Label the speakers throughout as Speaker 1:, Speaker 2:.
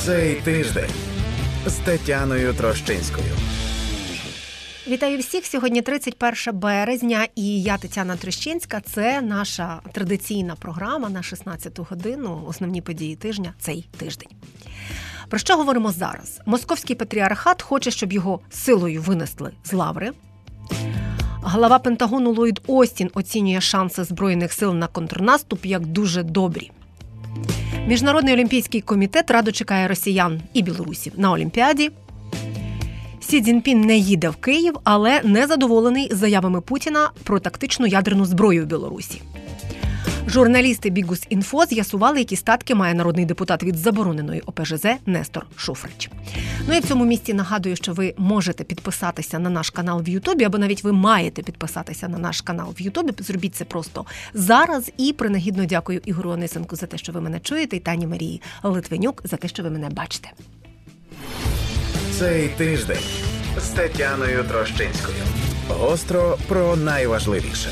Speaker 1: Цей тиждень з Тетяною Трощинською.
Speaker 2: Вітаю всіх! Сьогодні 31 березня і я, Тетяна Трощинська. Це наша традиційна програма на 16-ту годину. Основні події тижня цей тиждень. Про що говоримо зараз? Московський патріархат хоче, щоб його силою винесли з лаври. Глава Пентагону Ллойд Остін оцінює шанси Збройних сил на контрнаступ як дуже добрі. Міжнародний олімпійський комітет радо чекає росіян і білорусів на Олімпіаді. Сі Цзіньпін не їде в Київ, але не задоволений заявами Путіна про тактичну ядерну зброю в Білорусі. Журналісти Bihus.info з'ясували, які статки має народний депутат від забороненої ОПЖЗ Нестор Шуфрич. Ну і в цьому місці нагадую, що ви можете підписатися на наш канал в Ютубі, або навіть ви маєте підписатися на наш канал в Ютубі. Зробіть це просто зараз. І принагідно дякую Ігорю Онисенку за те, що ви мене чуєте, і Тані Марії Литвинюк за те, що ви мене бачите.
Speaker 1: Цей тиждень з Тетяною Трощинською. Гостро про найважливіше.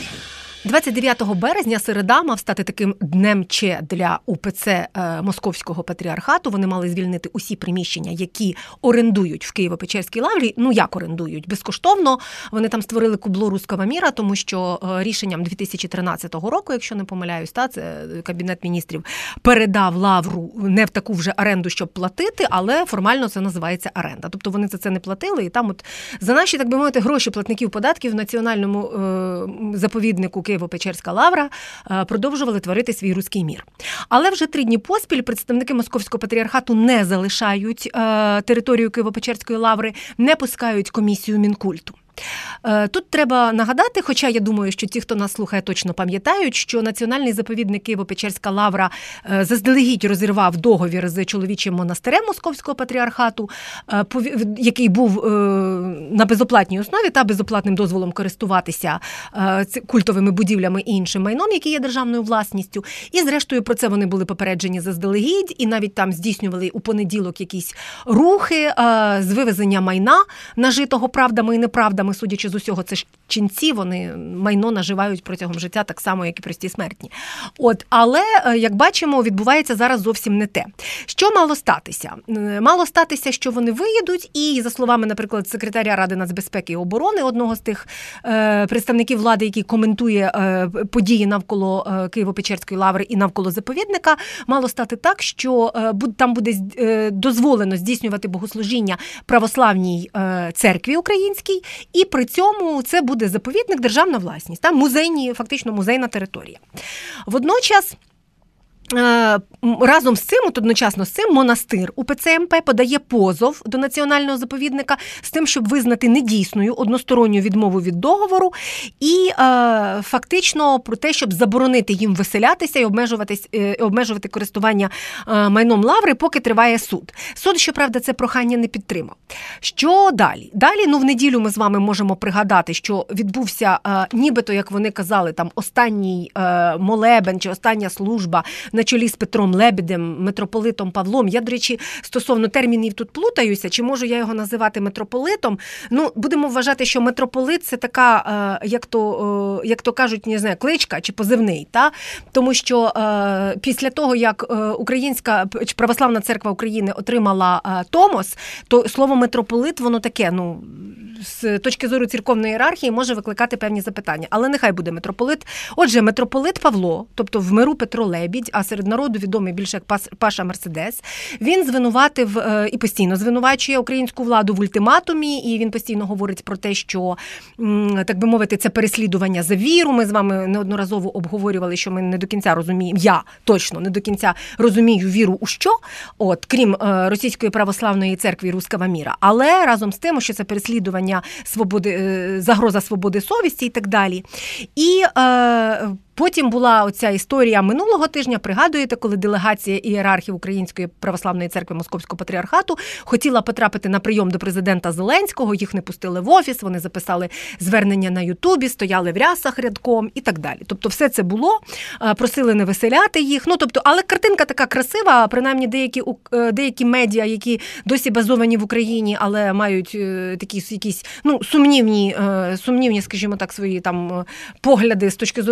Speaker 2: 29 березня середа мав стати таким днем Че для УПЦ Московського патріархату. Вони мали звільнити усі приміщення, які орендують в Києво-Печерській лаврі. Ну, як орендують? Безкоштовно. Вони там створили кубло руського міра, тому що рішенням 2013 року, якщо не помиляюсь, це Кабінет міністрів передав лавру не в таку вже оренду, щоб платити, але формально це називається оренда. Тобто вони за це не платили, і там от за наші, так би мовити, гроші платників податків в національному заповіднику Києво-Печерська лавра продовжували творити свій руський мір. Але вже 3 дні поспіль представники Московського патріархату не залишають територію Києво-Печерської лаври, не пускають комісію Мінкульту. Тут треба нагадати, хоча я думаю, що ті, хто нас слухає, точно пам'ятають, що національний заповідник Києво-Печерська лавра заздалегідь розірвав договір з чоловічим монастирем Московського патріархату, який був на безоплатній основі та безоплатним дозволом користуватися культовими будівлями і іншим майном, які є державною власністю. І зрештою про це вони були попереджені заздалегідь, і навіть там здійснювали у понеділок якісь рухи з вивезення майна, нажитого правдами і неправдами. Судячи з усього, це ж ченці, вони майно наживають протягом життя так само, як і прості смертні. Але, як бачимо, відбувається зараз зовсім не те. Що мало статися? Мало статися, що вони виїдуть, і, за словами, наприклад, секретаря Ради нацбезпеки і оборони, одного з тих представників влади, який коментує події навколо Києво-Печерської лаври і навколо заповідника, мало стати так, що там буде дозволено здійснювати богослужіння православній церкві українській, і при цьому це буде заповідник, державна власність, там фактично музейна територія. Водночас, разом з цим, одночасно з цим, монастир УПЦ МП подає позов до національного заповідника з тим, щоб визнати недійсною односторонню відмову від договору і фактично про те, щоб заборонити їм виселятися і обмежувати користування майном лаври, поки триває суд. Суд, щоправда, це прохання не підтримав. Що далі? Далі, в неділю ми з вами можемо пригадати, що відбувся, нібито, як вони казали, там останній молебен чи остання служба на чолі з Петром Лебедем, митрополитом Павлом. Я, до речі, стосовно термінів тут плутаюся, чи можу я його називати митрополитом? Будемо вважати, що митрополит – це така, як то кажуть, не знаю, кличка чи позивний, тому що після того, як Українська православна церква України отримала Томос, то слово митрополит, воно таке, з точки зору церковної ієрархії може викликати певні запитання. Але нехай буде митрополит. Отже, митрополит Павло, тобто в миру Петро Лебідь, а серед народу відомий більше як Паша Мерседес, він звинуватив і постійно звинувачує українську владу в ультиматумі, і він постійно говорить про те, що, так би мовити, це переслідування за віру. Ми з вами неодноразово обговорювали, що ми не до кінця розуміємо, я точно не до кінця розумію віру у що, крім Російської православної церкви Руського міра. Але разом з тим, що це переслідування свободи, загроза свободи совісті і так далі. І потім була оця історія минулого тижня, пригадуєте, коли делегація ієрархів Української православної церкви Московського патріархату хотіла потрапити на прийом до президента Зеленського, їх не пустили в офіс, вони записали звернення на Ютубі, стояли в рясах рядком і так далі. Тобто все це було, просили не виселяти їх. Але картинка така красива, принаймні деякі медіа, які досі базовані в Україні, але мають такі якісь сумнівні, скажімо так, свої там погляди з точки зору національної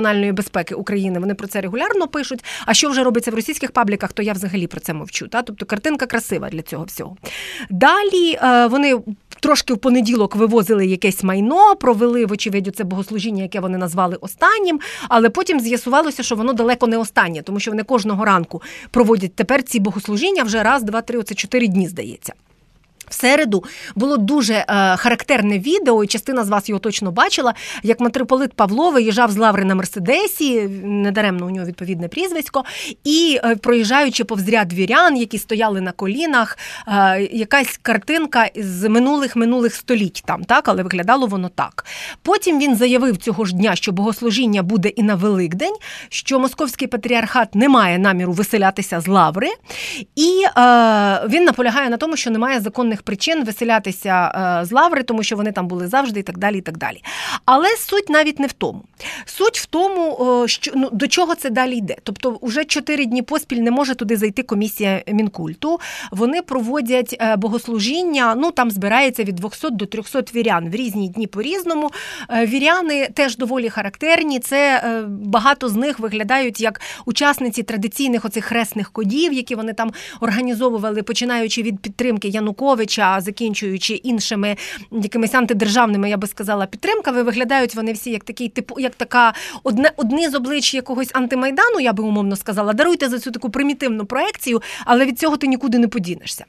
Speaker 2: національної безпеки України, вони про це регулярно пишуть, а що вже робиться в російських пабліках, то я взагалі про це мовчу. Тобто картинка красива для цього всього. Далі вони трошки в понеділок вивозили якесь майно, провели, вочевидь, це богослужіння, яке вони назвали останнім, але потім з'ясувалося, що воно далеко не останнє, тому що вони кожного ранку проводять тепер ці богослужіння вже раз, два, три, оце 4 дні, здається. В середу було дуже характерне відео, і частина з вас його точно бачила, як митрополит Павло виїжджав з Лаври на Мерседесі, недаремно у нього відповідне прізвисько, і проїжджаючи повз ряд вірян, які стояли на колінах, якась картинка з минулих століть там, так, але виглядало воно так. Потім він заявив цього ж дня, що богослужіння буде і на Великдень, що Московський патріархат не має наміру виселятися з Лаври, і він наполягає на тому, що немає законних причин виселятися з Лаври, тому що вони там були завжди і так далі, і так далі. Але суть навіть не в тому. Суть в тому, що, до чого це далі йде. Тобто вже 4 дні поспіль не може туди зайти комісія Мінкульту. Вони проводять богослужіння, там збирається від 200 до 300 вірян. В різні дні по-різному. Віряни теж доволі характерні. Це багато з них виглядають як учасниці традиційних оцих хресних кодів, які вони там організовували, починаючи від підтримки Януковича, закінчуючи іншими якимись антидержавними, я би сказала, підтримками. Виглядають вони всі як такий як така одне з облич якогось антимайдану, я би умовно сказала. Даруйте за цю таку примітивну проекцію, але від цього ти нікуди не подінешся.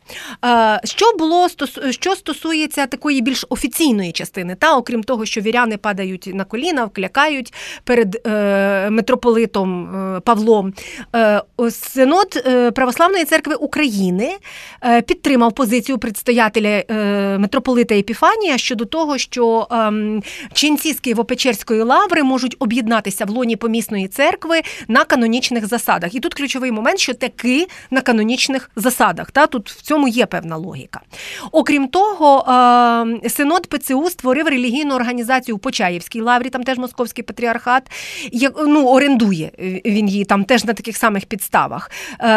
Speaker 2: Що стосується такої більш офіційної частини, окрім того, що віряни падають на коліна, вклякають перед митрополитом Павлом, Синод Православної церкви України підтримав позицію предстоятеля митрополита Епіфанія щодо того, що ченці з Києво-Печерської лаври можуть об'єднатися в лоні помісної церкви на канонічних засадах. І тут ключовий момент, що таки на канонічних засадах. Тут в цьому є певна логіка. Окрім того, Синод ПЦУ створив релігійну організацію в Почаївській лаврі, там теж Московський патріархат, орендує він її там теж на таких самих підставах.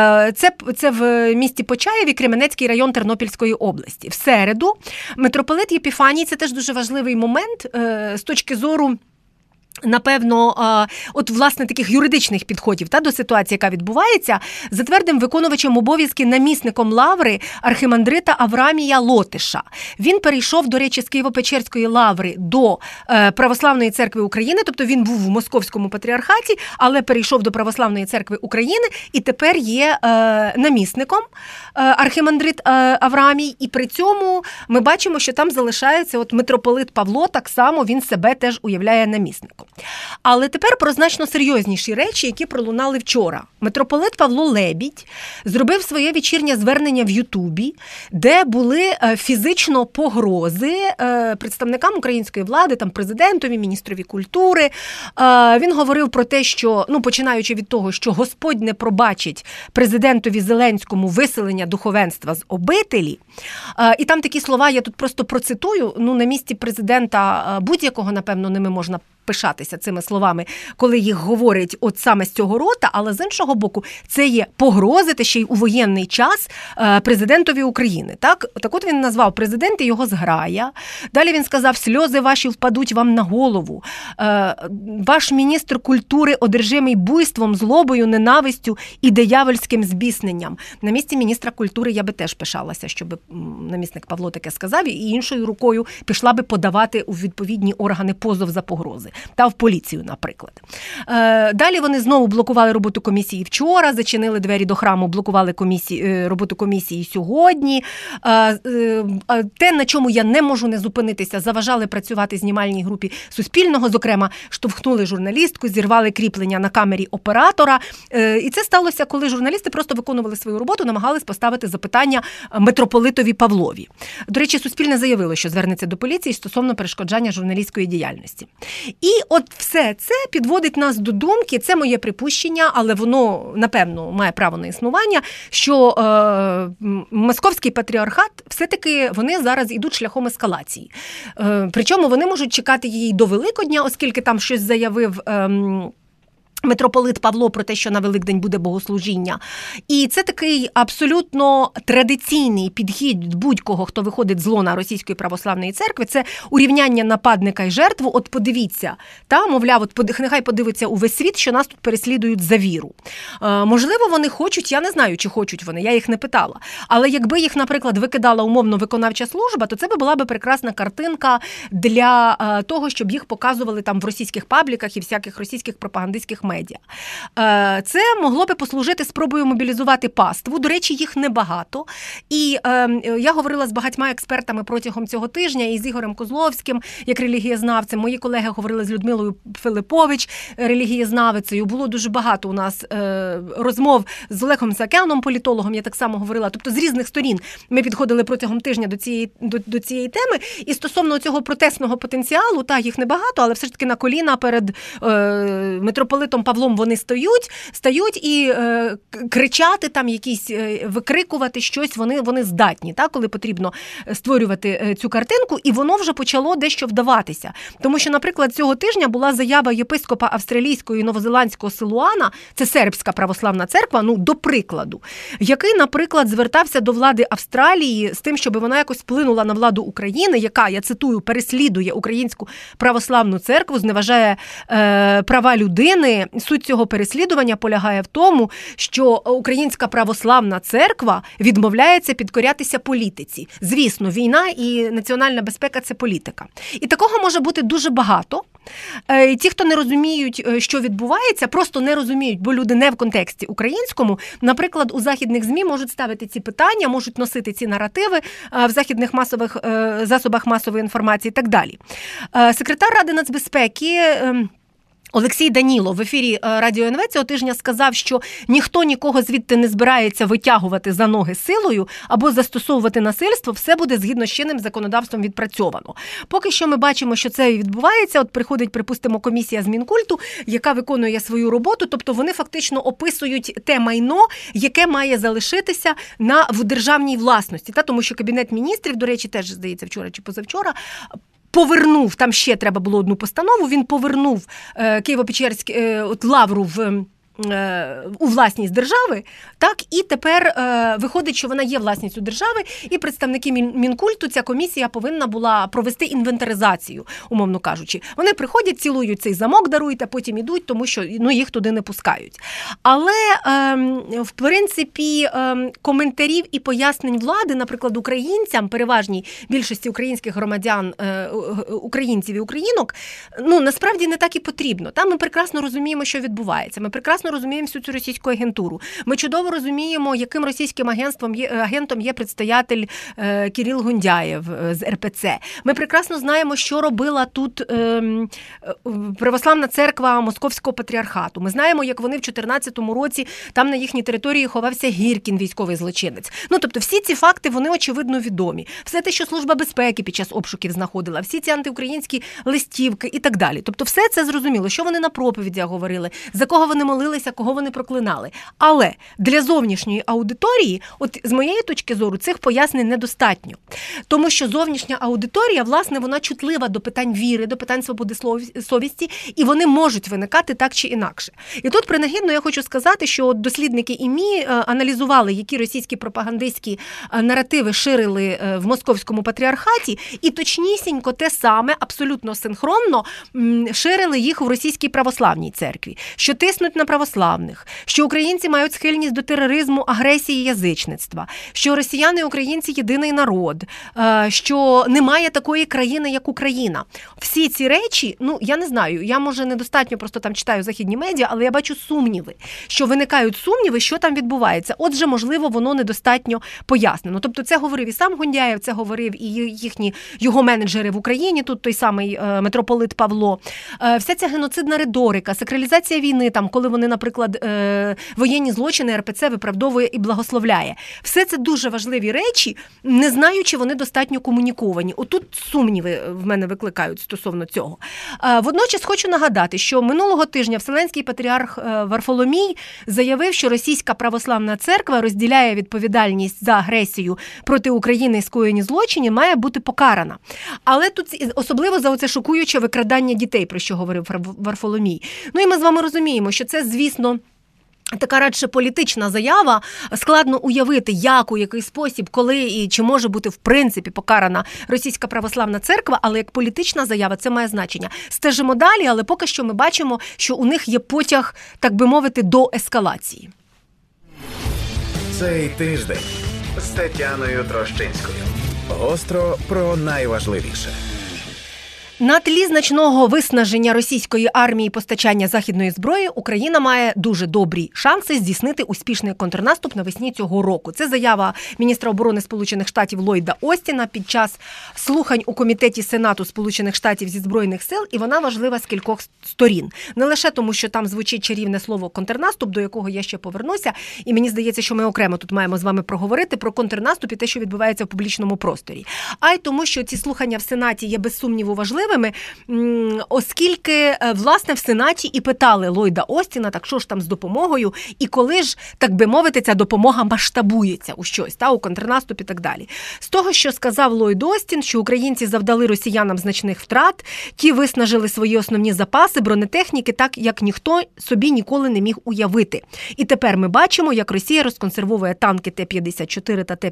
Speaker 2: Це в місті Почаєві, Кременецький район Тернопільської області. В середу митрополит Єпіфаній, це теж дуже важливий момент з точки зору, напевно, власне, таких юридичних підходів до ситуації, яка відбувається, затвердив виконувачем обов'язки намісником лаври архимандрита Аврамія Лотиша. Він перейшов, до речі, з Києво-Печерської лаври до Православної церкви України, тобто він був в Московському патріархаті, але перейшов до Православної церкви України і тепер є намісником архимандрит Аврамій. І при цьому ми бачимо, що там залишається митрополит Павло, так само він себе теж уявляє намісником. Але тепер про значно серйозніші речі, які пролунали вчора. Митрополит Павло Лебідь зробив своє вечірнє звернення в Ютубі, де були фізично погрози представникам української влади, президентові, міністрові культури. Він говорив про те, що, починаючи від того, що Господь не пробачить президентові Зеленському виселення духовенства з обителі. І там такі слова, я тут просто процитую, на місці президента будь-якого, напевно, ними можна пишатися цими словами, коли їх говорять саме з цього рота, але з іншого боку, це є погрози, та ще й у воєнний час президентові України. Так от він назвав президента його зграя. Далі він сказав, сльози ваші впадуть вам на голову. Ваш міністр культури одержимий буйством, злобою, ненавистю і диявольським збісненням. На місці міністра культури я би теж пишалася, щоб намісник Павло таке сказав, і іншою рукою пішла би подавати у відповідні органи позов за погрози. Та в поліцію, наприклад. Далі вони знову блокували роботу комісії вчора, зачинили двері до храму, блокували роботу комісії сьогодні. Те, на чому я не можу не зупинитися, заважали працювати знімальній групі Суспільного, зокрема, штовхнули журналістку, зірвали кріплення на камері оператора. І це сталося, коли журналісти просто виконували свою роботу, намагались поставити запитання митрополитові Павлові. До речі, Суспільне заявило, що звернеться до поліції стосовно перешкоджання журналістської діяльності. І все це підводить нас до думки, це моє припущення, але воно, напевно, має право на існування, що Московський патріархат, все-таки вони зараз йдуть шляхом ескалації. Причому вони можуть чекати її до Великодня, оскільки там щось заявив митрополит Павло про те, що на Великдень буде богослужіння. І це такий абсолютно традиційний підхід будь-кого, хто виходить з лона Російської православної церкви, це урівняння нападника і жертву. От подивіться, мовляв, нехай подивиться увесь світ, що нас тут переслідують за віру. Можливо, вони хочуть, я не знаю, чи хочуть вони, я їх не питала. Але якби їх, наприклад, викидала умовно виконавча служба, то це була би прекрасна картинка для того, щоб їх показували там в російських пабліках і всяких російських пропагандистських медіа. Це могло би послужити спробою мобілізувати паству. До речі, їх небагато. І я говорила з багатьма експертами протягом цього тижня, і з Ігорем Козловським, як релігієзнавцем. Мої колеги говорили з Людмилою Филиппович, релігієзнавицею. Було дуже багато у нас розмов з Олегом Саакяном, політологом, я так само говорила. Тобто з різних сторін ми підходили протягом тижня до цієї теми. І стосовно цього протестного потенціалу, їх небагато, але все ж таки на коліна перед митрополитом Павлом вони стають і кричати там якісь, викрикувати щось, вони здатні, коли потрібно створювати цю картинку, і воно вже почало дещо вдаватися. Тому що, наприклад, цього тижня була заява єпископа австралійського і новозеландського Силуана, це сербська православна церква, до прикладу, який, наприклад, звертався до влади Австралії з тим, щоб вона якось вплинула на владу України, яка, я цитую, переслідує українську православну церкву, зневажає права людини. Суть цього переслідування полягає в тому, що українська православна церква відмовляється підкорятися політиці. Звісно, війна і національна безпека – це політика. І такого може бути дуже багато. Ті, хто не розуміють, що відбувається, просто не розуміють, бо люди не в контексті українському, наприклад, у західних ЗМІ можуть ставити ці питання, можуть носити ці наративи в західних засобах масової інформації і так далі. Секретар Ради нацбезпеки Олексій Данілов в ефірі Радіо НВ цього тижня сказав, що ніхто нікого звідти не збирається витягувати за ноги силою або застосовувати насильство, все буде згідно з чинним законодавством відпрацьовано. Поки що ми бачимо, що це відбувається, от приходить, припустимо, комісія з Мінкульту, яка виконує свою роботу, тобто вони фактично описують те майно, яке має залишитися в державній власності. Тому що Кабінет міністрів, до речі, теж, здається, вчора чи позавчора, повернув, там ще треба було одну постанову, він повернув Києво-Печерську лавру у власність держави, і тепер виходить, що вона є власністю держави, і представники Мінкульту, ця комісія повинна була провести інвентаризацію, умовно кажучи. Вони приходять, цілують цей замок, дарують, а потім ідуть, тому що їх туди не пускають. Але, в принципі, коментарів і пояснень влади, наприклад, українцям, переважній більшості українських громадян, українців і українок, насправді не так і потрібно. Там ми прекрасно розуміємо, що відбувається. Ми прекрасно розуміємо всю цю російську агентуру. Ми чудово розуміємо, яким російським агентом є предстоятель Кирил Гундяєв з РПЦ. Ми прекрасно знаємо, що робила тут православна церква Московського патріархату. Ми знаємо, як вони в 2014 році там на їхній території ховався Гіркін, військовий злочинець. Тобто всі ці факти, вони очевидно відомі. Все те, що Служба безпеки під час обшуків знаходила, всі ці антиукраїнські листівки і так далі. Тобто все це зрозуміло, що вони на проповідях говорили, за кого вони молилися, кого вони проклинали. Але для зовнішньої аудиторії, от з моєї точки зору, цих пояснень недостатньо. Тому що зовнішня аудиторія, власне, вона чутлива до питань віри, до питань свободи совісті, і вони можуть виникати так чи інакше. І тут принагідно я хочу сказати, що дослідники ІМІ аналізували, які російські пропагандистські наративи ширили в московському патріархаті, і точнісінько те саме, абсолютно синхронно ширили їх в російській православній церкві. Що тиснуть на православних, що українці мають схильність до тероризму, агресії, язичництва, що росіяни і українці – єдиний народ, що немає такої країни, як Україна. Всі ці речі, я не знаю, я, може, недостатньо просто там читаю західні медіа, але я бачу сумніви, що виникають сумніви, що там відбувається. Отже, можливо, воно недостатньо пояснено. Тобто це говорив і сам Гундяєв, це говорив і його менеджери в Україні, тут той самий митрополит Павло. Вся ця геноцидна риторика, сакралізація війни, коли вони наприклад, воєнні злочини РПЦ виправдовує і благословляє. Все це дуже важливі речі, не знаю, чи вони достатньо комуніковані. Отут сумніви в мене викликають стосовно цього. Водночас хочу нагадати, що минулого тижня Вселенський патріарх Варфоломій заявив, що Російська православна церква розділяє відповідальність за агресію проти України і скоєні злочини, має бути покарана. Але тут особливо за оце шокуюче викрадання дітей, про що говорив Варфоломій. Ну і ми з вами розуміємо, що це, звісно, така радше політична заява. Складно уявити, як, у який спосіб, коли і чи може бути в принципі покарана Російська православна церква, але як політична заява це має значення. Стежимо далі, але поки що ми бачимо, що у них є потяг, так би мовити, до ескалації.
Speaker 1: Цей тиждень з Тетяною Трощинською. Гостро про найважливіше.
Speaker 2: На тлі значного виснаження російської армії і постачання західної зброї Україна має дуже добрі шанси здійснити успішний контрнаступ навесні цього року. Це заява міністра оборони Сполучених Штатів Ллойда Остіна під час слухань у Комітеті Сенату Сполучених Штатів зі Збройних сил, і вона важлива з кількох сторін. Не лише тому, що там звучить чарівне слово «контрнаступ», до якого я ще повернуся, і мені здається, що ми окремо тут маємо з вами проговорити про контрнаступ і те, що відбувається в публічному просторі. А й тому, що ці слухання в Сенаті є без сумніву важливими, оскільки, власне, в Сенаті і питали Ллойда Остіна, так що ж там з допомогою, і коли ж, так би мовити, ця допомога масштабується у щось, у контрнаступ і так далі. З того, що сказав Ллойд Остін, що українці завдали росіянам значних втрат, ті виснажили свої основні запаси бронетехніки так, як ніхто собі ніколи не міг уявити. І тепер ми бачимо, як Росія розконсервовує танки Т-54 та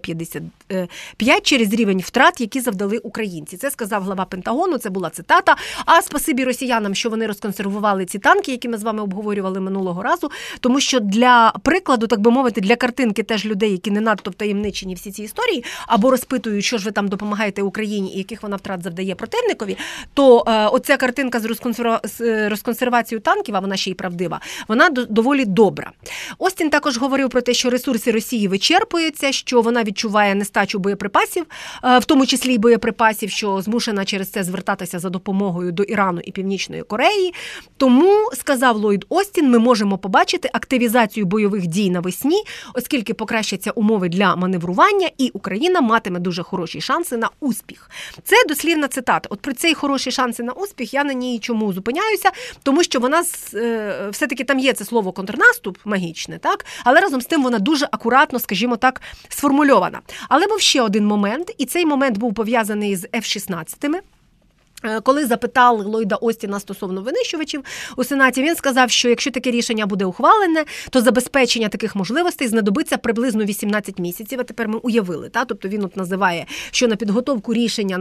Speaker 2: Т-55 через рівень втрат, які завдали українці. Це сказав глава Пентагону, це була цитата. А спасибі росіянам, що вони розконсервували ці танки, які ми з вами обговорювали минулого разу, тому що для прикладу, так би мовити, для картинки теж людей, які не надто втаємничені всі ці історії, або розпитують, що ж ви там допомагаєте Україні і яких вона втрат завдає противникові, то оця картинка з розконсервацією танків, а вона ще й правдива, вона доволі добра. Остін також говорив про те, що ресурси Росії вичерпуються, що вона відчуває нестачу боєприпасів, в тому числі й боєприпасів, що змушена через це звертатися за допомогою до Ірану і Північної Кореї. Тому, сказав Ллойд Остін, ми можемо побачити активізацію бойових дій навесні, оскільки покращаться умови для маневрування, і Україна матиме дуже хороші шанси на успіх. Це дослівна цитата. От про цей хороші шанси на успіх я на ній чому зупиняюся, тому що вона все-таки там є це слово контрнаступ магічне, так? Але разом з тим вона дуже акуратно, скажімо так, сформульована. Але був ще один момент, і цей момент був пов'язаний з F-16. Коли запитали Ллойда Остіна стосовно винищувачів у Сенаті, він сказав, що якщо таке рішення буде ухвалене, то забезпечення таких можливостей знадобиться приблизно 18 місяців. А тепер ми уявили, тобто він от називає, що на підготовку рішення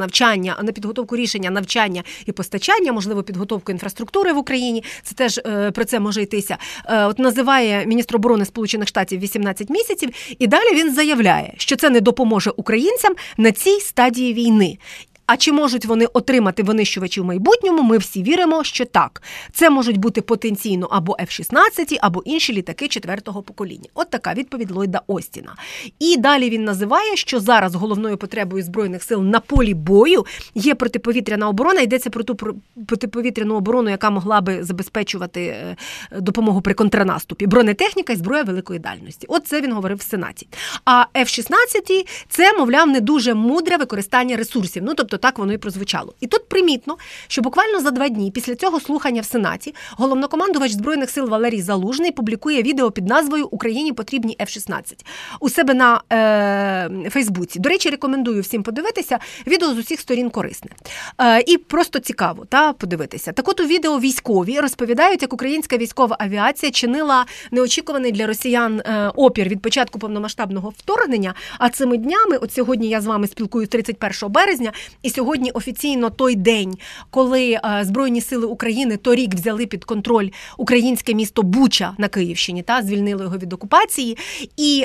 Speaker 2: навчання і постачання, можливо, підготовку інфраструктури в Україні, це теж про це може йтися. От називає міністр оборони Сполучених Штатів 18 місяців, і далі він заявляє, що це не допоможе українцям на цій стадії війни. А чи можуть вони отримати винищувачі в майбутньому, ми всі віримо, що так. Це можуть бути потенційно або F-16, або інші літаки 4-го покоління. От така відповідь Ллойда Остіна. І далі він називає, що зараз головною потребою Збройних сил на полі бою є протиповітряна оборона. Йдеться про ту протиповітряну оборону, яка могла би забезпечувати допомогу при контрнаступі. Бронетехніка і зброя великої дальності. От це він говорив в Сенаті. А F-16 – це, мовляв, не дуже мудре використання ресурсів. Тобто так воно і прозвучало. І тут примітно, що буквально за 2 дні після цього слухання в Сенаті головнокомандувач Збройних сил Валерій Залужний публікує відео під назвою «Україні потрібні F-16» у себе на Фейсбуці. До речі, рекомендую всім подивитися. Відео з усіх сторін корисне. І просто цікаво подивитися. Так от у відео військові розповідають, як українська військова авіація чинила неочікуваний для росіян опір від початку повномасштабного вторгнення, а цими днями, от сьогодні я з вами спілкуюсь 31 березня, і сьогодні офіційно той день, коли Збройні сили України торік взяли під контроль українське місто Буча на Київщині, звільнили його від окупації. І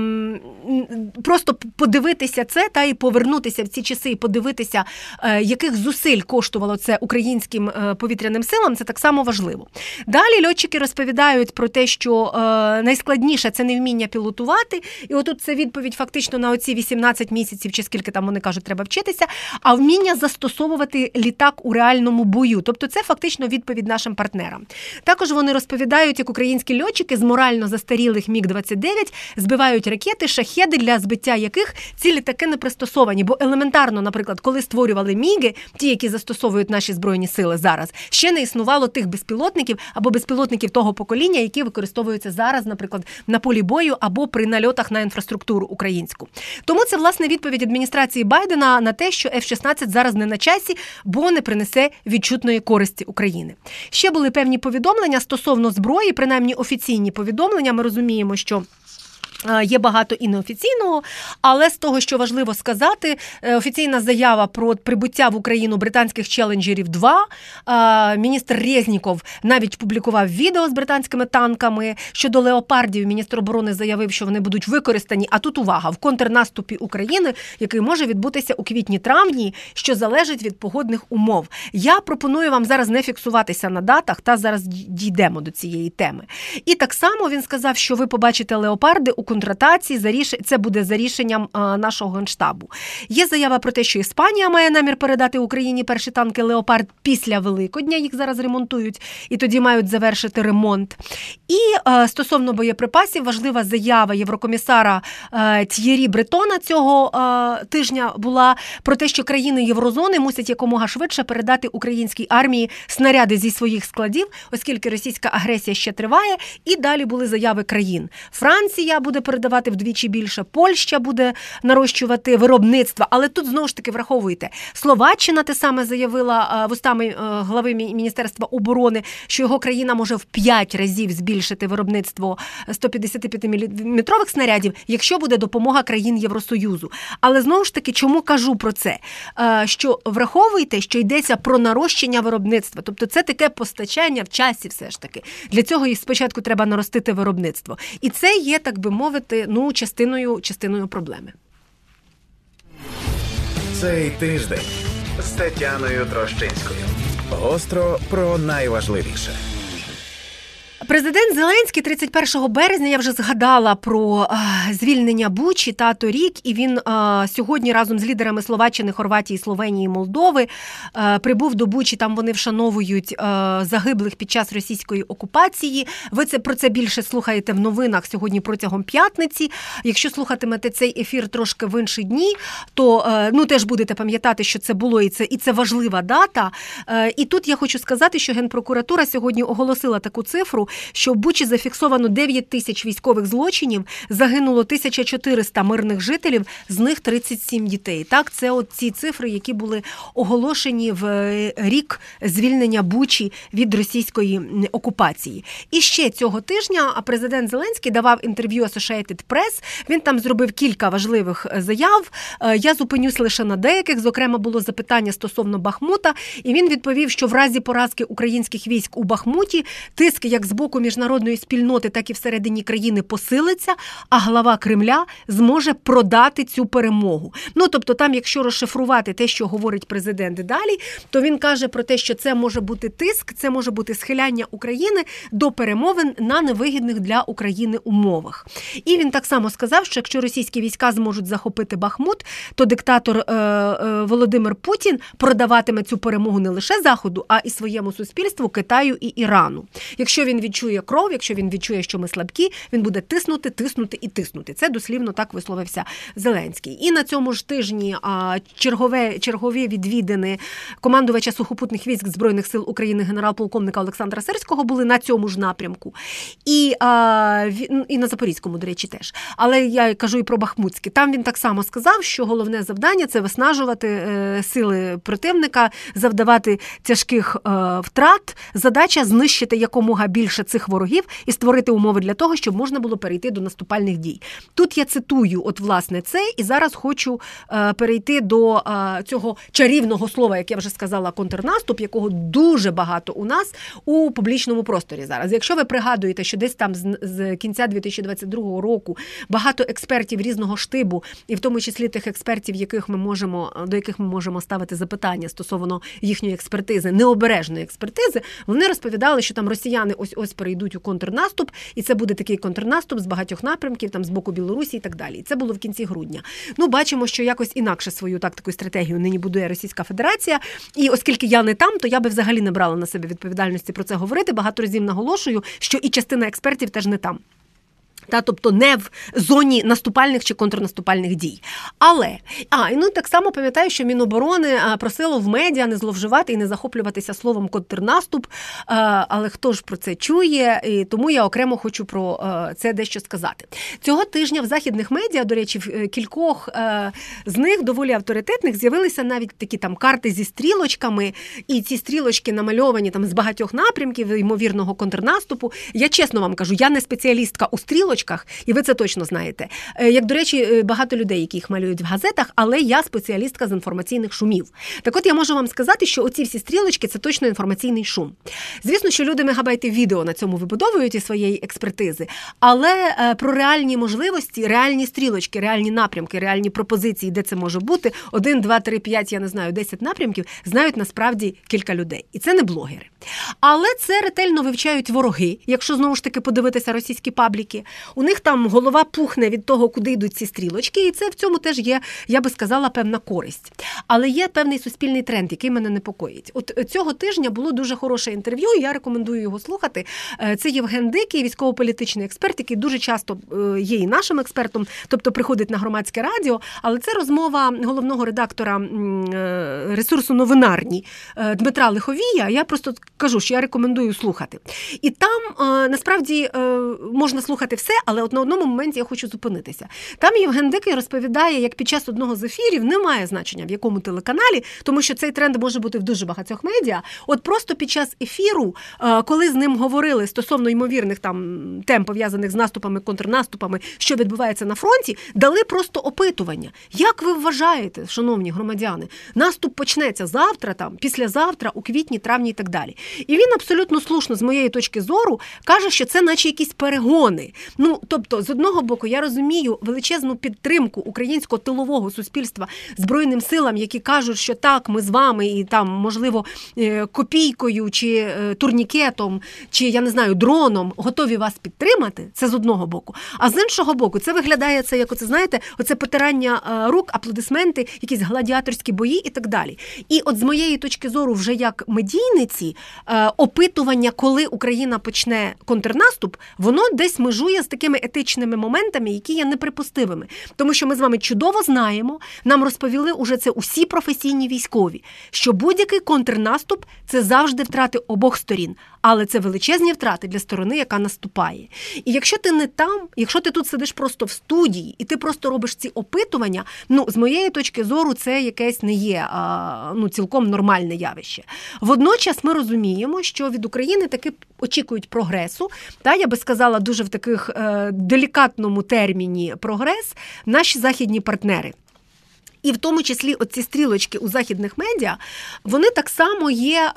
Speaker 2: просто подивитися це і повернутися в ці часи і подивитися, яких зусиль коштувало це українським повітряним силам, це так само важливо. Далі льотчики розповідають про те, що найскладніше – це невміння пілотувати. І отут це відповідь фактично на оці 18 місяців, чи скільки там вони кажуть, треба вчитися. а вміння застосовувати літак у реальному бою. Тобто це фактично відповідь нашим партнерам. Також вони розповідають, як українські льотчики з морально застарілих МіГ-29 збивають ракети, шахеди, для збиття яких ці літаки не пристосовані. Бо елементарно, наприклад, коли створювали МіГи, ті, які застосовують наші Збройні сили зараз, ще не існувало тих безпілотників або безпілотників того покоління, які використовуються зараз, наприклад, на полі бою або при нальотах на інфраструктуру українську. Тому це, власне, відповідь адміністрації Байдена на те, що F-16 зараз не на часі, бо не принесе відчутної користі Україні. Ще були певні повідомлення стосовно зброї, принаймні офіційні повідомлення. Ми розуміємо, що є багато і неофіційного, але з того, що важливо сказати, офіційна заява про прибуття в Україну британських челенджерів 2. Міністр Резніков навіть публікував відео з британськими танками. Щодо леопардів, міністр оборони заявив, що вони будуть використані, а тут увага, в контрнаступі України, який може відбутися у квітні-травні, що залежить від погодних умов. Я пропоную вам зараз не фіксуватися на датах, та зараз дійдемо до цієї теми. І так само він сказав, що ви побачите леопарди у контратації, це буде за рішенням нашого Генштабу. Є заява про те, що Іспанія має намір передати Україні перші танки «Леопард» після Великодня, їх зараз ремонтують, і тоді мають завершити ремонт. І стосовно боєприпасів, важлива заява єврокомісара Т'єрі Бретона цього тижня була про те, що країни Єврозони мусять якомога швидше передати українській армії снаряди зі своїх складів, оскільки російська агресія ще триває, і далі були заяви країн. Франція буде передавати вдвічі більше, Польща буде нарощувати виробництво, але тут знову ж таки враховуйте, Словаччина те саме заявила вустами глави Міністерства оборони, що його країна може в 5 разів збільшити виробництво 155-мм снарядів, якщо буде допомога країн Євросоюзу. Але знову ж таки, чому кажу про це? Що враховуйте, що йдеться про нарощення виробництва, тобто це таке постачання в часі все ж таки. Для цього і спочатку треба наростити виробництво. І це є, так би мовити, частиною проблеми.
Speaker 1: Цей тиждень з Тетяною Трощинською. Гостро про найважливіше.
Speaker 2: Президент Зеленський 31 березня, я вже згадала про звільнення Бучі та торік, і він сьогодні разом з лідерами Словаччини, Хорватії, Словенії, Молдови прибув до Бучі, там вони вшановують загиблих під час російської окупації. Ви про це більше слухаєте в новинах сьогодні протягом п'ятниці. Якщо слухатимете цей ефір трошки в інші дні, то теж будете пам'ятати, що це було, і це важлива дата. І тут я хочу сказати, що Генпрокуратура сьогодні оголосила таку цифру, що в Бучі зафіксовано 9 тисяч військових злочинів, загинуло 1400 мирних жителів, з них 37 дітей. Так, це от ці цифри, які були оголошені в рік звільнення Бучі від російської окупації. І ще цього тижня президент Зеленський давав інтерв'ю Associated Press, він там зробив кілька важливих заяв, я зупинюсь лише на деяких, зокрема було запитання стосовно Бахмута, і він відповів, що в разі поразки українських військ у Бахмуті тиск як з боку міжнародної спільноти, так і всередині країни посилиться, а глава Кремля зможе продати цю перемогу. Тобто там, якщо розшифрувати те, що говорить президент далі, то він каже про те, що це може бути тиск, це може бути схиляння України до перемовин на невигідних для України умовах. І він так само сказав, що якщо російські війська зможуть захопити Бахмут, то диктатор Володимир Путін продаватиме цю перемогу не лише Заходу, а і своєму суспільству, Китаю і Ірану. Якщо він відчує кров, якщо він відчує, що ми слабкі, він буде тиснути. Це дослівно так висловився Зеленський. І на цьому ж тижні чергові відвідини командувача сухопутних військ Збройних сил України генерал-полковника Олександра Сирського були на цьому ж напрямку. І на Запорізькому, до речі, теж. Але я кажу і про Бахмутське. Там він так само сказав, що головне завдання – це виснажувати сили противника, завдавати тяжких втрат. Задача – знищити якомога більше цих ворогів і створити умови для того, щоб можна було перейти до наступальних дій. Тут я цитую, власне, це, і зараз хочу перейти до цього чарівного слова, як я вже сказала, контрнаступ, якого дуже багато у нас у публічному просторі зараз. Якщо ви пригадуєте, що десь там з кінця 2022 року багато експертів різного штибу, і в тому числі тих експертів, до яких ми можемо ставити запитання стосовно їхньої експертизи, необережної експертизи, вони розповідали, що там росіяни ось перейдуть у контрнаступ, і це буде такий контрнаступ з багатьох напрямків, там з боку Білорусі і так далі. І це було в кінці грудня. Ну, бачимо, що якось інакше свою тактику і стратегію нині будує Російська Федерація. І оскільки я не там, то я би взагалі не брала на себе відповідальності про це говорити. Багато разів наголошую, що і частина експертів теж не там. Тобто не в зоні наступальних чи контрнаступальних дій. Але, так само пам'ятаю, що Міноборони просило в медіа не зловживати і не захоплюватися словом контрнаступ, але хто ж про це чує, і тому я окремо хочу про це дещо сказати. Цього тижня в західних медіа, до речі, в кількох з них, доволі авторитетних, з'явилися навіть такі там карти зі стрілочками, і ці стрілочки намальовані там з багатьох напрямків ймовірного контрнаступу. Я чесно вам кажу, я не спеціалістка у стрілочках, і ви це точно знаєте. Як, до речі, багато людей, які їх малюють в газетах, але я спеціалістка з інформаційних шумів. Так от я можу вам сказати, що оці всі стрілочки – це точно інформаційний шум. Звісно, що люди мегабайти відео на цьому вибудовують із своєї експертизи, але про реальні можливості, реальні стрілочки, реальні напрямки, реальні пропозиції, де це може бути, 1, 2, 3, 5, я не знаю, 10 напрямків, знають насправді кілька людей. І це не блогери. Але це ретельно вивчають вороги, якщо знову ж таки подивитися російські пабліки. У них там голова пухне від того, куди йдуть ці стрілочки, і це в цьому теж є, я би сказала, певна користь. Але є певний суспільний тренд, який мене непокоїть. От цього тижня було дуже хороше інтерв'ю, і я рекомендую його слухати. Це Євген Дикий, військово-політичний експерт, який дуже часто є і нашим експертом, тобто приходить на Громадське радіо, але це розмова головного редактора ресурсу «Новинарні» Дмитра Лиховія. Я просто кажу, що я рекомендую слухати. І там, насправді, можна слухати все, але от на одному моменті я хочу зупинитися. Там Євген Дикий розповідає, як під час одного з ефірів, немає значення в якому телеканалі, тому що цей тренд може бути в дуже багатьох медіа, от просто під час ефіру, коли з ним говорили стосовно ймовірних там тем, пов'язаних з наступами, контрнаступами, що відбувається на фронті, дали просто опитування. Як ви вважаєте, шановні громадяни, наступ почнеться завтра, там, післязавтра, у квітні, травні і так далі. І він абсолютно слушно, з моєї точки зору, каже, що це наче якісь перегони. Ну, тобто, з одного боку, я розумію величезну підтримку українського тилового суспільства Збройним силам, які кажуть, що так, ми з вами, і там, можливо, копійкою, чи турнікетом, чи, я не знаю, дроном готові вас підтримати, це з одного боку. А з іншого боку, це виглядає це, як оце, знаєте, оце потирання рук, аплодисменти, якісь гладіаторські бої і так далі. І от з моєї точки зору, вже як медійниці, опитування, коли Україна почне контрнаступ, воно десь межує з такими етичними моментами, які є неприпустимими. Тому що ми з вами чудово знаємо, нам розповіли уже це усі професійні військові, що будь-який контрнаступ – це завжди втрати обох сторін. Але це величезні втрати для сторони, яка наступає. І якщо ти не там, якщо ти тут сидиш просто в студії, і ти просто робиш ці опитування, ну, з моєї точки зору, це якесь не є цілком нормальне явище. Водночас ми розуміємо, що від України таки очікують прогресу, я би сказала, дуже в таких делікатному терміні прогрес, наші західні партнери. І в тому числі оці стрілочки у західних медіа, вони так само є,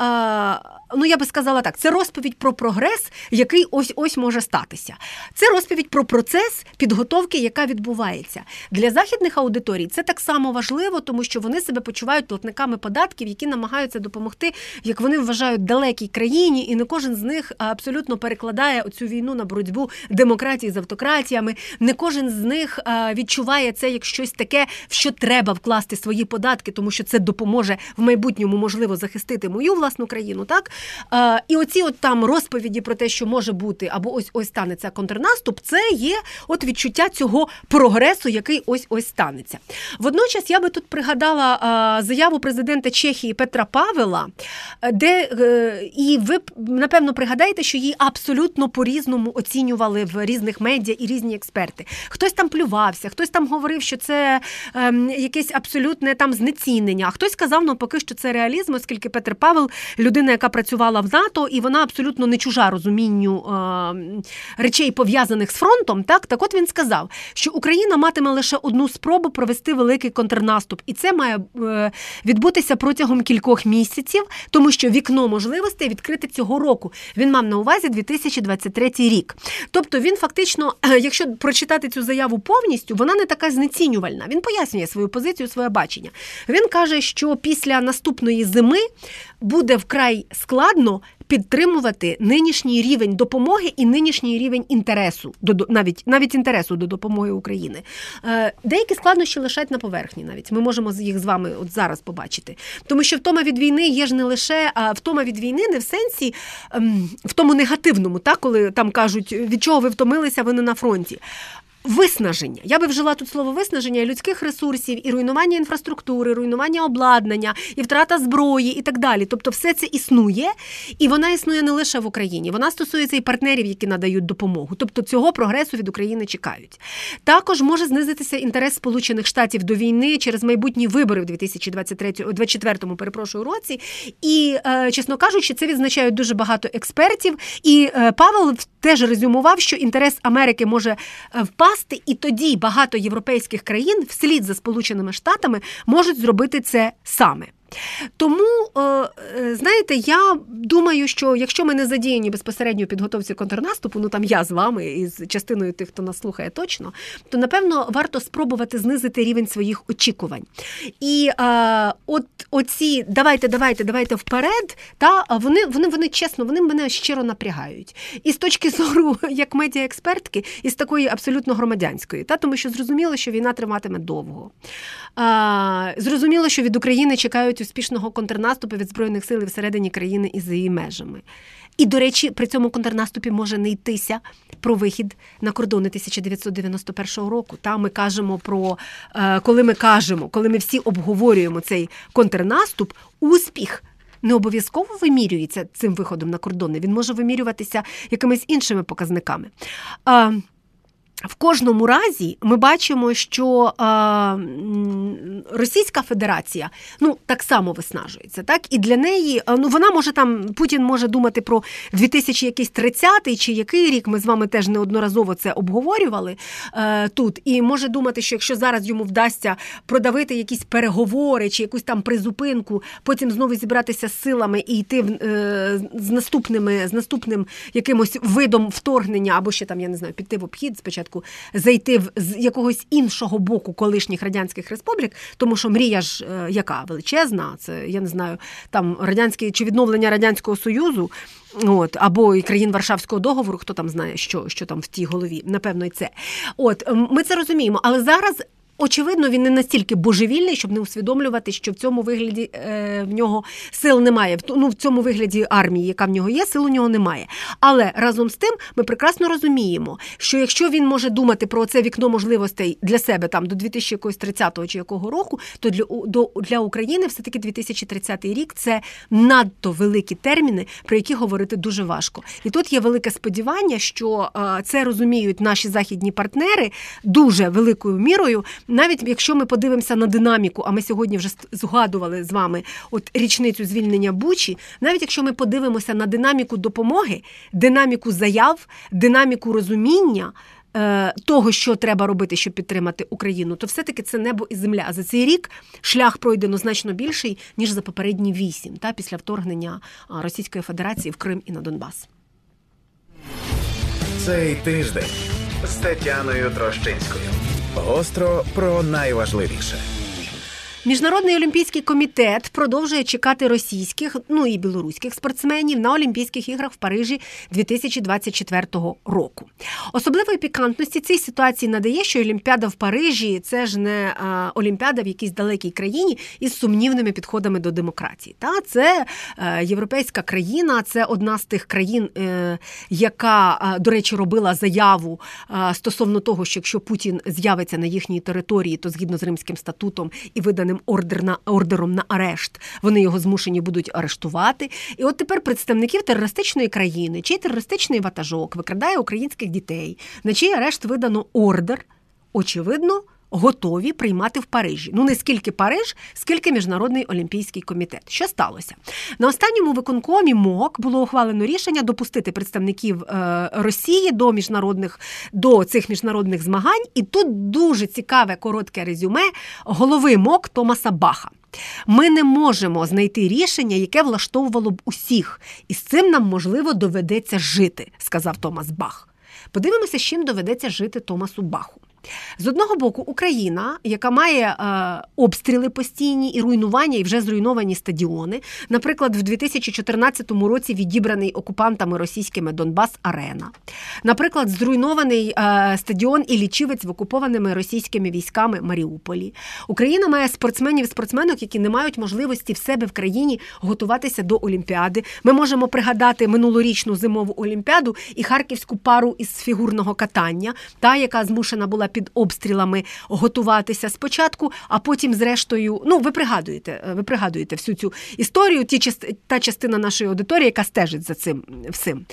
Speaker 2: я би сказала так, це розповідь про прогрес, який ось може статися. Це розповідь про процес підготовки, яка відбувається. Для західних аудиторій це так само важливо, тому що вони себе почувають платниками податків, які намагаються допомогти, як вони вважають, далекій країні, і не кожен з них абсолютно перекладає оцю війну на боротьбу демократії з автократіями, не кожен з них відчуває це як щось таке, в що треба вкласти свої податки, тому що це допоможе в майбутньому, можливо, захистити мою власну країну, так? І оці от там розповіді про те, що може бути, або ось станеться контрнаступ, це є от відчуття цього прогресу, який ось станеться. Водночас я би тут пригадала заяву президента Чехії Петра Павела, де, і ви, напевно, пригадаєте, що її абсолютно по-різному оцінювали в різних медіа і різні експерти. Хтось там плювався, хтось там говорив, що це якесь абсолютне там знецінення, а хтось сказав навпаки, що це реалізм, оскільки Петр Павел – людина, яка працювала в НАТО, і вона абсолютно не чужа розумінню речей, пов'язаних з фронтом. Так от він сказав, що Україна матиме лише одну спробу провести великий контрнаступ, і це має відбутися протягом кількох місяців, тому що вікно можливостей відкрите цього року. Він мав на увазі 2023 рік. Тобто він фактично, якщо прочитати цю заяву повністю, вона не така знецінювальна. Він пояснює свою позицію, своє бачення. Він каже, що після наступної зими буде вкрай складно підтримувати нинішній рівень допомоги і нинішній рівень інтересу, навіть інтересу до допомоги України. Деякі складнощі лишать на поверхні навіть. Ми можемо їх з вами от зараз побачити. Тому що втома від війни є ж не лише, втома від війни не в сенсі, в тому негативному, так, коли там кажуть, від чого ви втомилися, ви не на фронті. Виснаження. Я би вжила тут слово виснаження і людських ресурсів, і руйнування інфраструктури, руйнування обладнання, і втрата зброї, і так далі. Тобто все це існує, і вона існує не лише в Україні. Вона стосується і партнерів, які надають допомогу. Тобто цього прогресу від України чекають. Також може знизитися інтерес Сполучених Штатів до війни через майбутні вибори в 2024 році. І, чесно кажучи, це відзначають дуже багато експертів. І Павел теж резюмував, що інтерес Америки може впасти, і тоді багато європейських країн вслід за Сполученими Штатами можуть зробити це саме. Тому, знаєте, я думаю, що якщо ми не задіяні безпосередньо у підготовці контрнаступу, ну там я з вами і з частиною тих, хто нас слухає точно, то, напевно, варто спробувати знизити рівень своїх очікувань. І оці давайте вперед, та вони чесно, вони мене щиро напрягають. І з точки зору як медіаекспертки, і з такої абсолютно громадянської, та, тому що зрозуміло, що війна триватиме довго. Зрозуміло, що від України чекають успішного контрнаступу від Збройних сил всередині країни і за її межами. І, до речі, при цьому контрнаступі може не йтися про вихід на кордони 1991 року. Та ми кажемо про, коли ми всі обговорюємо цей контрнаступ, успіх не обов'язково вимірюється цим виходом на кордони. Він може вимірюватися якимись іншими показниками. В кожному разі ми бачимо, що Російська Федерація, так само виснажується, так? І для неї, вона може Путін може думати про 2030 чи який рік, ми з вами теж неодноразово це обговорювали тут, і може думати, що якщо зараз йому вдасться продавити якісь переговори чи якусь там призупинку, потім знову зібратися з силами і йти з наступним якимось видом вторгнення, або ще там, я не знаю, піти в обхід спочатку, зайти з якогось іншого боку колишніх радянських республік, тому що мрія ж яка величезна, це, я не знаю, там радянський чи відновлення Радянського Союзу, або і країн Варшавського договору, хто там знає, що там в тій голові, напевно, і це. Ми це розуміємо, але зараз очевидно, він не настільки божевільний, щоб не усвідомлювати, що в цьому вигляді в нього сил немає. В цьому вигляді армії, яка в нього є, сил у нього немає. Але разом з тим ми прекрасно розуміємо, що якщо він може думати про це вікно можливостей для себе там до 2030 чи якого року, то для України все-таки 2030 рік – це надто великі терміни, про які говорити дуже важко. І тут є велике сподівання, що це розуміють наші західні партнери дуже великою мірою. Навіть якщо ми подивимося на динаміку, а ми сьогодні вже згадували з вами річницю звільнення Бучі, навіть якщо ми подивимося на динаміку допомоги, динаміку заяв, динаміку розуміння того, що треба робити, щоб підтримати Україну, то все-таки це небо і земля. За цей рік шлях пройдено значно більший, ніж за попередні 8, після вторгнення Російської Федерації в Крим і на Донбас.
Speaker 1: Цей тиждень з Тетяною Трощинською. Гостро про найважливіше.
Speaker 2: Міжнародний олімпійський комітет продовжує чекати російських, і білоруських спортсменів на Олімпійських іграх в Парижі 2024 року. Особливої пікантності цій ситуації надає, що Олімпіада в Парижі – це ж не Олімпіада в якійсь далекій країні із сумнівними підходами до демократії. Це європейська країна, це одна з тих країн, яка, до речі, робила заяву стосовно того, що якщо Путін з'явиться на їхній території, то згідно з Римським статутом і виданим ордером на арешт, вони його змушені будуть арештувати. І от тепер представників терористичної країни, чий терористичний ватажок викрадає українських дітей, на чий арешт видано ордер, очевидно, готові приймати в Парижі. Не скільки Париж, скільки Міжнародний олімпійський комітет. Що сталося? На останньому виконкомі МОК було ухвалено рішення допустити представників Росії до цих міжнародних змагань. І тут дуже цікаве коротке резюме голови МОК Томаса Баха. Ми не можемо знайти рішення, яке влаштовувало б усіх. І з цим нам, можливо, доведеться жити, сказав Томас Бах. Подивимося, з чим доведеться жити Томасу Баху. З одного боку, Україна, яка має обстріли постійні і руйнування, і вже зруйновані стадіони. Наприклад, в 2014 році відібраний окупантами російськими Донбас-Арена. Наприклад, зруйнований стадіон Іллічівець в окупованими російськими військами Маріуполі. Україна має спортсменів і спортсменок, які не мають можливості в себе в країні готуватися до Олімпіади. Ми можемо пригадати минулорічну зимову Олімпіаду і харківську пару із фігурного катання, та, яка змушена була під обстрілами готуватися спочатку, а потім зрештою, ви пригадуєте всю цю історію, та частина нашої аудиторії, яка стежить за цим всім.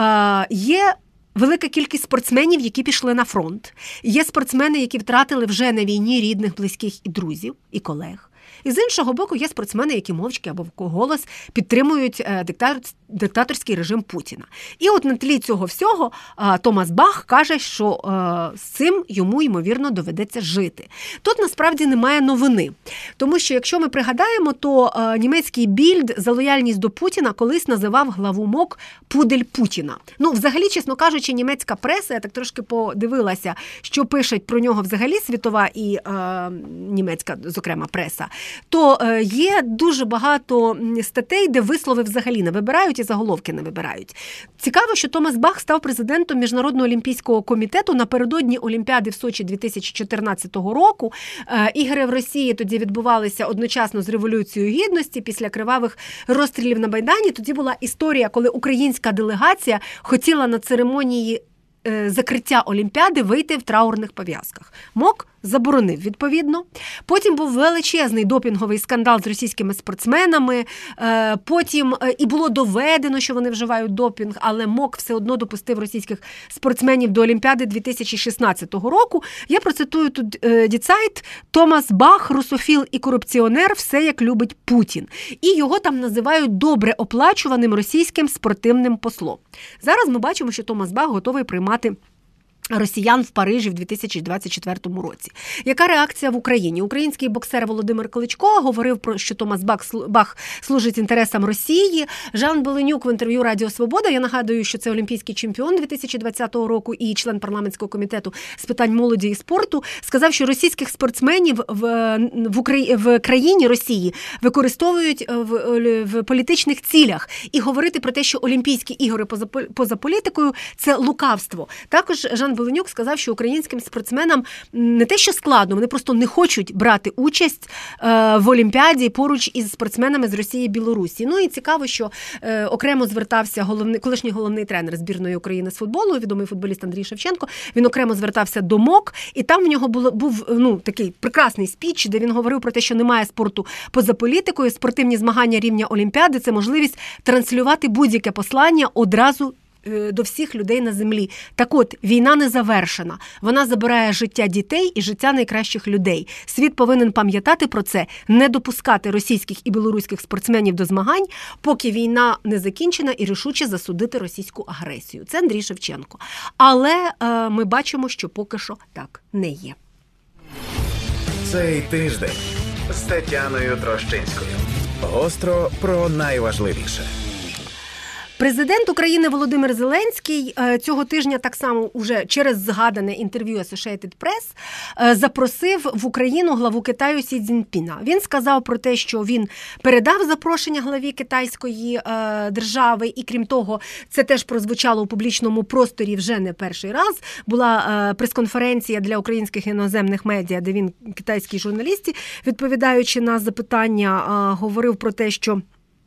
Speaker 2: Є велика кількість спортсменів, які пішли на фронт. Є спортсмени, які втратили вже на війні рідних, близьких і друзів, і колег. І з іншого боку, є спортсмени, які мовчки або вголос підтримують диктаторський режим Путіна. І от на тлі цього всього Томас Бах каже, що з цим йому, ймовірно, доведеться жити. Тут, насправді, немає новини. Тому що, якщо ми пригадаємо, то німецький Більд за лояльність до Путіна колись називав главу МОК «пудель Путіна». Взагалі, чесно кажучи, німецька преса, я так трошки подивилася, що пишуть про нього взагалі світова і німецька, зокрема, преса, то є дуже багато статей, де вислови взагалі не вибирають і заголовки не вибирають. Цікаво, що Томас Бах став президентом Міжнародного олімпійського комітету напередодні Олімпіади в Сочі 2014 року. Ігри в Росії тоді відбувалися одночасно з Революцією Гідності, після кривавих розстрілів на Майдані. Тоді була історія, коли українська делегація хотіла на церемонії закриття Олімпіади вийти в траурних пов'язках. МОК заборонив, відповідно. Потім був величезний допінговий скандал з російськими спортсменами. Потім і було доведено, що вони вживають допінг, але МОК все одно допустив російських спортсменів до Олімпіади 2016 року. Я процитую тут Діцайт: «Томас Бах, русофіл і корупціонер, все як любить Путін». І його там називають добре оплачуваним російським спортивним послом. Зараз ми бачимо, що Томас Бах готовий приймати росіян в Парижі в 2024 році. Яка реакція в Україні? Український боксер Володимир Кличко говорив про, що Томас Бах служить інтересам Росії. Жан Беленюк в інтерв'ю Радіо Свобода, я нагадую, що це олімпійський чемпіон 2020 року і член парламентського комітету з питань молоді і спорту, сказав, що російських спортсменів в країні Росії використовують в політичних цілях. І говорити про те, що Олімпійські ігри поза політикою – це лукавство. Також Жан Беленюк сказав, що українським спортсменам не те, що складно, вони просто не хочуть брати участь в Олімпіаді поруч із спортсменами з Росії і Білорусі. І цікаво, що окремо звертався колишній головний тренер збірної України з футболу, відомий футболіст Андрій Шевченко, він окремо звертався до МОК, і там в нього був такий прекрасний спіч, де він говорив про те, що немає спорту поза політикою, спортивні змагання рівня Олімпіади – це можливість транслювати будь-яке послання одразу до всіх людей на землі. Так от, війна не завершена. Вона забирає життя дітей і життя найкращих людей. Світ повинен пам'ятати про це, не допускати російських і білоруських спортсменів до змагань, поки війна не закінчена, і рішуче засудити російську агресію. Це Андрій Шевченко. Але ми бачимо, що поки що так не є.
Speaker 1: Цей тиждень з Тетяною Трощинською. Гостро про найважливіше.
Speaker 2: Президент України Володимир Зеленський цього тижня так само уже через згадане інтерв'ю Associated Press запросив в Україну главу Китаю Сі Цзіньпіна. Він сказав про те, що він передав запрошення главі китайської держави, і крім того, це теж прозвучало у публічному просторі вже не перший раз. Була прес-конференція для українських іноземних медіа, де він, китайській журналісті, відповідаючи на запитання, говорив про те, що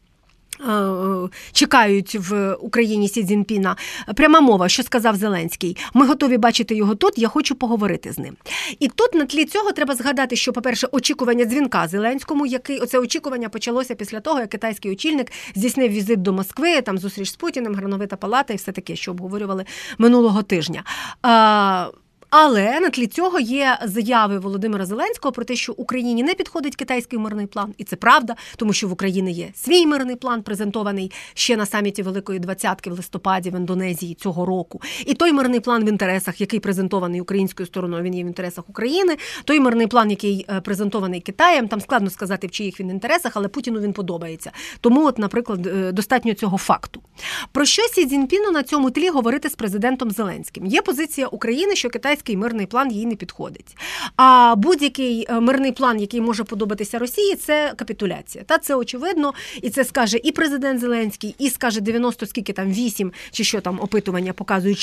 Speaker 2: чекають в Україні Сі Цзіньпіна. Пряма мова, що сказав Зеленський. Ми готові бачити його тут, я хочу поговорити з ним. І тут на тлі цього треба згадати, що, по-перше, очікування дзвінка Зеленському, оце очікування почалося після того, як китайський очільник здійснив візит до Москви, там зустріч з Путіним, Грановита палата і все таке, що обговорювали минулого тижня. Але на тлі цього є заяви Володимира Зеленського про те, що Україні не підходить китайський мирний план. І це правда, тому що в Україні є свій мирний план, презентований ще на саміті Великої Двадцятки в листопаді в Індонезії цього року. І той мирний план в інтересах, який презентований українською стороною, він є в інтересах України. Той мирний план, який презентований Китаєм, там складно сказати, в чиїх він інтересах, але Путіну він подобається. Тому, от, наприклад, достатньо цього факту. Про що Сі Цзіньпіну на цьому тлі говорити з президентом Зеленським? Є позиція України, що китайський Будапештський мирний план їй не підходить. А будь-який мирний план, який може подобатися Росії, це капітуляція. Та це очевидно, і це скаже і президент Зеленський, і скаже 8 чи що там опитування показують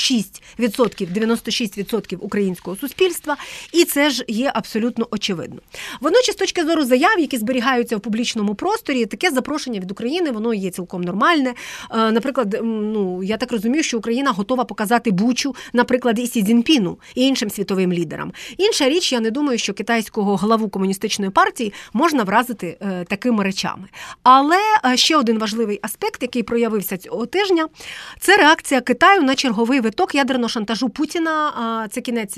Speaker 2: 96% українського суспільства, і це ж є абсолютно очевидно. Водночас, з точки зору заяв, які зберігаються в публічному просторі, таке запрошення від України, воно є цілком нормальне. Наприклад, я так розумію, що Україна готова показати Бучу, наприклад, і Сі Цзіньпіну, і іншим світовим лідерам. Інша річ, я не думаю, що китайського главу комуністичної партії можна вразити такими речами. Але ще один важливий аспект, який проявився цього тижня, це реакція Китаю на черговий виток ядерного шантажу Путіна. Це кінець,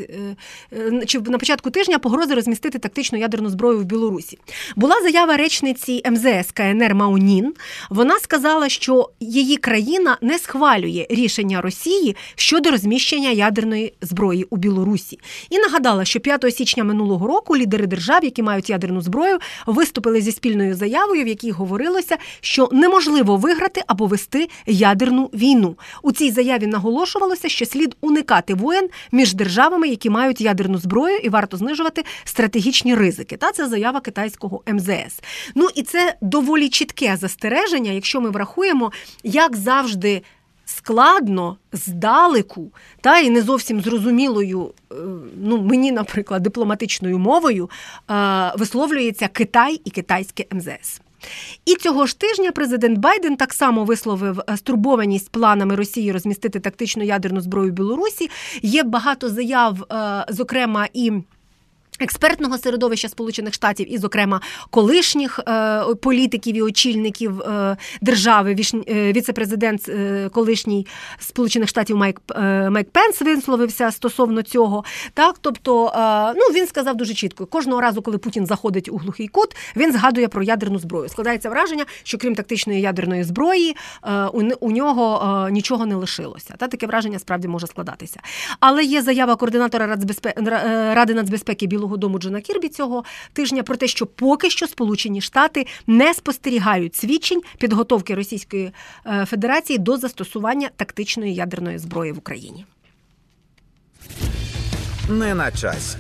Speaker 2: чи на початку тижня погрози розмістити тактичну ядерну зброю в Білорусі. Була заява речниці МЗС КНР Мао Нін. Вона сказала, що її країна не схвалює рішення Росії щодо розміщення ядерної зброї у Білорусі. І нагадала, що 5 січня минулого року лідери держав, які мають ядерну зброю, виступили зі спільною заявою, в якій говорилося, що неможливо виграти або вести ядерну війну. У цій заяві наголошувалося, що слід уникати воєн між державами, які мають ядерну зброю, і варто знижувати стратегічні ризики. Та це заява китайського МЗС. І це доволі чітке застереження, якщо ми врахуємо, як завжди складно, здалеку, та і не зовсім зрозумілою, мені, наприклад, дипломатичною мовою висловлюється Китай і китайське МЗС. І цього ж тижня президент Байден так само висловив стурбованість планами Росії розмістити тактичну ядерну зброю в Білорусі. Є багато заяв, зокрема, і експертного середовища Сполучених Штатів, і, зокрема, колишніх політиків і очільників держави, віце-президент колишній Сполучених Штатів Майк Пенс висловився стосовно цього. Так, тобто, він сказав дуже чітко, кожного разу, коли Путін заходить у глухий кут, він згадує про ядерну зброю. Складається враження, що крім тактичної ядерної зброї, у нього нічого не лишилося. Та, таке враження справді може складатися. Але є заява координатора Ради нацбезпеки Білого дому Джона Кірбі цього тижня про те, що поки що Сполучені Штати не спостерігають свідчень підготовки Російської Федерації до застосування тактичної ядерної зброї в Україні.
Speaker 1: Не на часі.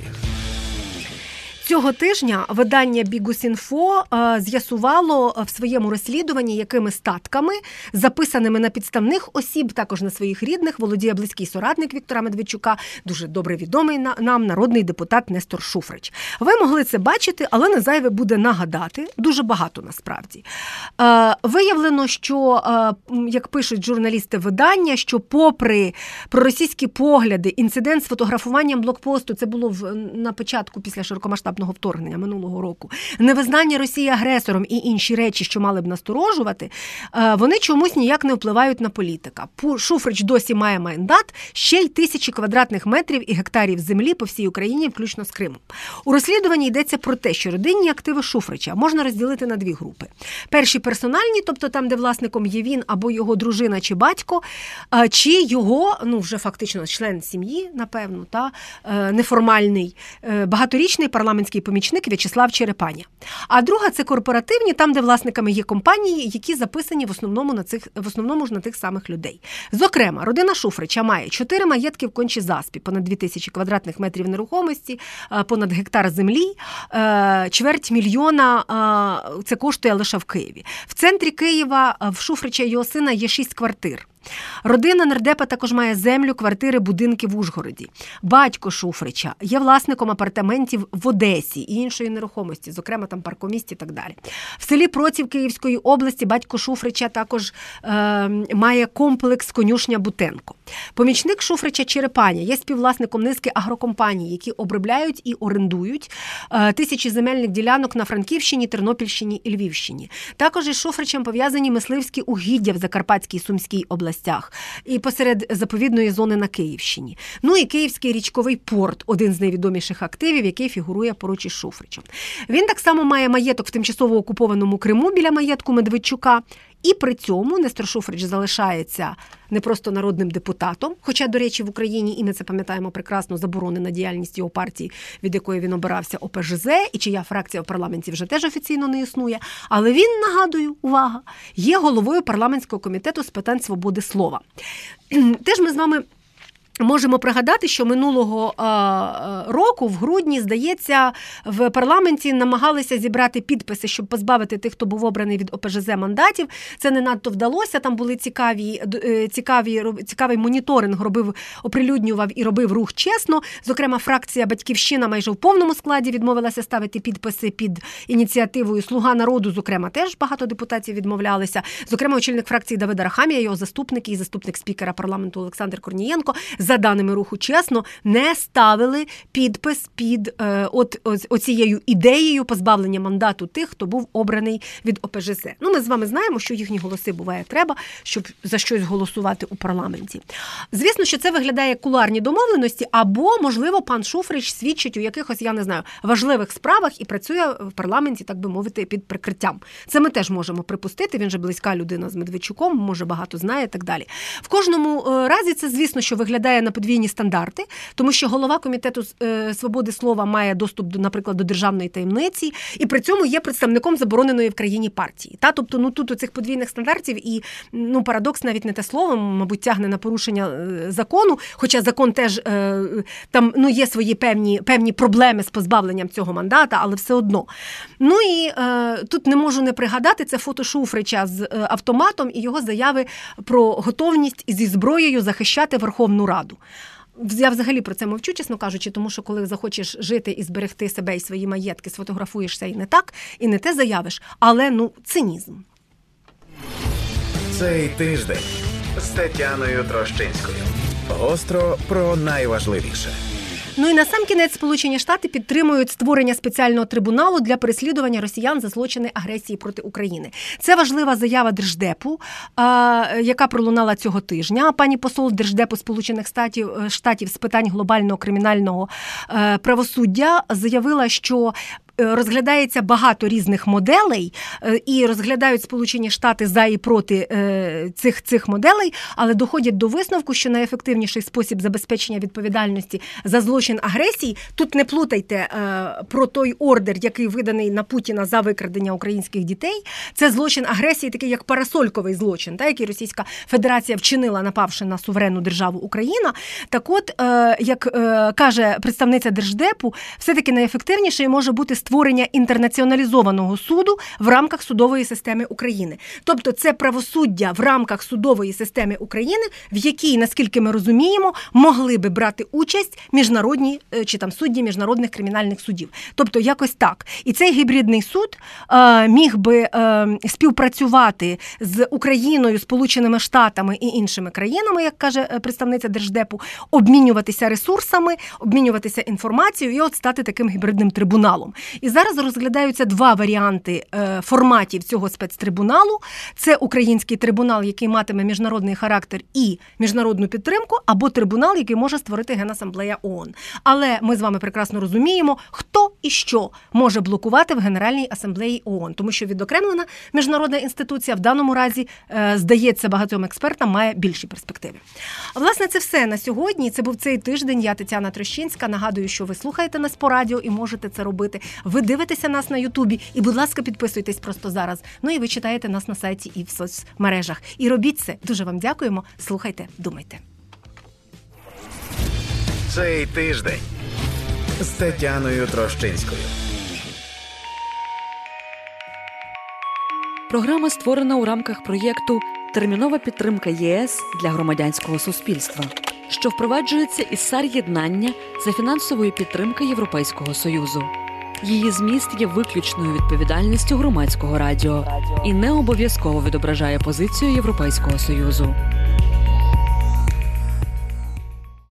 Speaker 2: Цього тижня видання Bihus.info з'ясувало в своєму розслідуванні, якими статками, записаними на підставних осіб, також на своїх рідних, володіє близький соратник Віктора Медведчука, дуже добре відомий нам народний депутат Нестор Шуфрич. Ви могли це бачити, але не зайве буде нагадати, дуже багато насправді. Виявлено, що, як пишуть журналісти видання, що попри проросійські погляди, інцидент з фотографуванням блокпосту, це було на початку після широкомасштабного вторгнення минулого року, невизнання Росії агресором і інші речі, що мали б насторожувати, вони чомусь ніяк не впливають на політика. Шуфрич досі має мандат, ще й 1000 квадратних метрів і гектарів землі по всій Україні, включно з Кримом. У розслідуванні йдеться про те, що родинні активи Шуфрича можна розділити на дві групи. Перші персональні, тобто там, де власником є він або його дружина чи батько, чи його, вже фактично член сім'ї, напевно, неформальний, багаторічний парламентський помічник В'ячеслав Черепаня. А друга – це корпоративні, там, де власниками є компанії, які записані в основному ж на тих самих людей. Зокрема, родина Шуфрича має 4 маєтки в Кончі-Заспі, понад 2000 квадратних метрів нерухомості, понад гектар землі, 250 000 це коштує лише в Києві. В центрі Києва в Шуфрича і його сина є 6 квартир. Родина нардепа також має землю, квартири, будинки в Ужгороді. Батько Шуфрича є власником апартаментів в Одесі і іншої нерухомості, зокрема там паркомісті і так далі. В селі Проців Київської області батько Шуфрича також має комплекс конюшня Бутенко. Помічник Шуфрича Черепаня є співвласником низки агрокомпаній, які обробляють і орендують 1000 земельних ділянок на Франківщині, Тернопільщині і Львівщині. Також із Шуфричем пов'язані мисливські угіддя в Закарпатській і Сумській областях і посеред заповідної зони на Київщині. І Київський річковий порт – один з найвідоміших активів, який фігурує поруч із Шуфричем. Він так само має маєток в тимчасово окупованому Криму біля маєтку Медведчука. І при цьому Нестор Шуфрич залишається не просто народним депутатом, хоча, до речі, в Україні, і ми це пам'ятаємо прекрасно, заборонена діяльність його партії, від якої він обирався, ОПЖЗ, і чия фракція в парламенті вже теж офіційно не існує. Але він, нагадую, увага, є головою парламентського комітету з питань свободи слова. Теж ми з вами Можемо пригадати, що минулого року, в грудні, здається, в парламенті намагалися зібрати підписи, щоб позбавити тих, хто був обраний від ОПЖЗ, мандатів. Це не надто вдалося, там були цікавий моніторинг оприлюднював і робив рух «Чесно». Зокрема, фракція «Батьківщина» майже в повному складі відмовилася ставити підписи під ініціативою «Слуга народу», зокрема, теж багато депутатів відмовлялися. Зокрема, очільник фракції Давид Арахамія, його заступник і заступник спікера парламенту Олександр Корнієнко, за даними руху «Чесно», не ставили підпис під оцією ідеєю позбавлення мандату тих, хто був обраний від ОПЖЗ. Ми з вами знаємо, що їхні голоси буває треба, щоб за щось голосувати у парламенті. Звісно, що це виглядає як кулуарні домовленості, або, можливо, пан Шуфрич свідчить у якихось, я не знаю, важливих справах і працює в парламенті, так би мовити, під прикриттям. Це ми теж можемо припустити, він же близька людина з Медведчуком, може багато знає і так далі. В кожному разі це, звісно, що виглядає на подвійні стандарти, тому що голова Комітету свободи слова має доступ, наприклад, до державної таємниці, і при цьому є представником забороненої в країні партії. Тобто, тут у цих подвійних стандартів і, парадокс навіть не те слово, мабуть, тягне на порушення закону, хоча закон теж, там, є свої певні проблеми з позбавленням цього мандата, але все одно. І тут не можу не пригадати, це фото Шуфрича з автоматом і його заяви про готовність зі зброєю захищати Верховну Раду. Я взагалі про це мовчу, чесно кажучи, тому що коли захочеш жити і зберегти себе і свої маєтки, сфотографуєшся і не так, і не те заявиш, але, цинізм.
Speaker 1: Цей тиждень з Тетяною Трощинською. Гостро про найважливіше.
Speaker 2: І насамкінець Сполучені Штати підтримують створення спеціального трибуналу для переслідування росіян за злочини агресії проти України. Це важлива заява Держдепу, яка пролунала цього тижня. Пані посол Держдепу Сполучених Штатів з питань глобального кримінального правосуддя заявила, що розглядається багато різних моделей, і розглядають Сполучені Штати за і проти цих моделей, але доходять до висновку, що найефективніший спосіб забезпечення відповідальності за злочин агресії, тут не плутайте про той ордер, який виданий на Путіна за викрадення українських дітей, це злочин агресії, такий як парасольковий злочин, який Російська Федерація вчинила, напавши на суверенну державу Україна. Так от, як каже представниця Держдепу, все-таки найефективніший може бути створення інтернаціоналізованого суду в рамках судової системи України. Тобто це правосуддя в рамках судової системи України, в якій, наскільки ми розуміємо, могли би брати участь міжнародні чи там судді міжнародних кримінальних судів. Тобто якось так. І цей гібридний суд міг би співпрацювати з Україною, Сполученими Штатами і іншими країнами, як каже представниця Держдепу, обмінюватися ресурсами, обмінюватися інформацією і от стати таким гібридним трибуналом. І зараз розглядаються два варіанти форматів цього спецтрибуналу. Це український трибунал, який матиме міжнародний характер і міжнародну підтримку, або трибунал, який може створити Генасамблея ООН. Але ми з вами прекрасно розуміємо, хто і що може блокувати в Генеральній асамблеї ООН. Тому що відокремлена міжнародна інституція в даному разі, здається, багатьом експертам має більші перспективи. Власне, це все на сьогодні. Це був цей тиждень. Я Тетяна Трощинська. Нагадую, що ви слухаєте нас по радіо і можете це робити. Ви дивитеся нас на Ютубі і, будь ласка, підписуйтесь просто зараз. І ви читаєте нас на сайті і в соцмережах. І робіть це. Дуже вам дякуємо. Слухайте, думайте.
Speaker 1: Цей тиждень з Тетяною Трощинською.
Speaker 3: Програма створена у рамках проєкту «Термінова підтримка ЄС для громадянського суспільства», що впроваджується із САР-єднання за фінансової підтримки Європейського Союзу. Її зміст є виключною відповідальністю громадського радіо і не обов'язково відображає позицію Європейського Союзу.